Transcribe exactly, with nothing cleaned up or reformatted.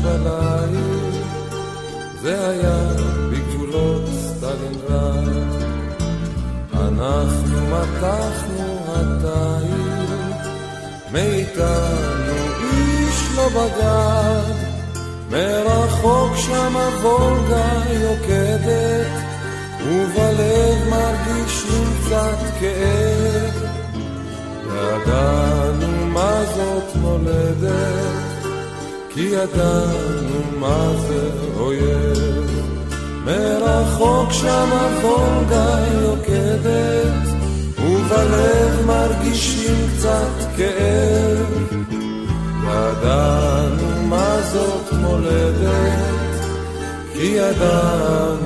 בליל, זה היה בגבולות סטלינגרד. אנחנו מתחנו התיל, מאיתנו איש לא בגד, מרחוק שם הוולגה יוקדת, ובלב מרגישים קצת כאב. ידענו מה זאת מולדת, כי ידענו מה זה אויב. מרחוק שם הוולגה יוקדת, ובלב מרגישים קצת כאב. ידענו מה זאת מולדת, כי ידענו